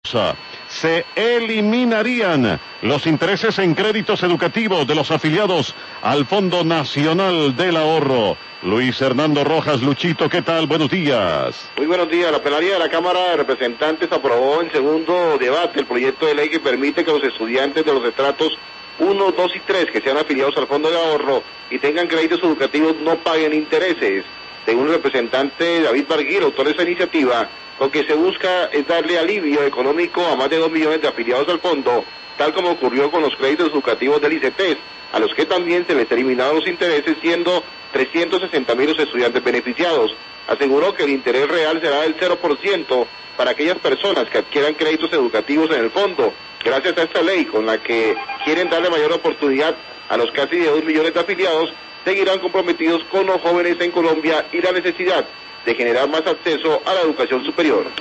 Se eliminarían los intereses en créditos educativos de los afiliados al Fondo Nacional del Ahorro. Luis Hernando Rojas, Luchito, ¿qué tal? Buenos días. Muy buenos días. La plenaria de la Cámara de Representantes aprobó en segundo debate el proyecto de ley que permite que los estudiantes de los estratos 1, 2 y 3 que sean afiliados al Fondo de Ahorro y tengan créditos educativos no paguen intereses. Según el representante David Barguil, autor de esta iniciativa, lo que se busca es darle alivio económico a más de 2 millones de afiliados al fondo, tal como ocurrió con los créditos educativos del ICETES, a los que también se les eliminaron los intereses, siendo 360.000 los estudiantes beneficiados. Aseguró que el interés real será del 0% para aquellas personas que adquieran créditos educativos en el fondo, gracias a esta ley con la que quieren darle mayor oportunidad a los casi de 2 millones de afiliados. Seguirán comprometidos con los jóvenes en Colombia y la necesidad de generar más acceso a la educación superior.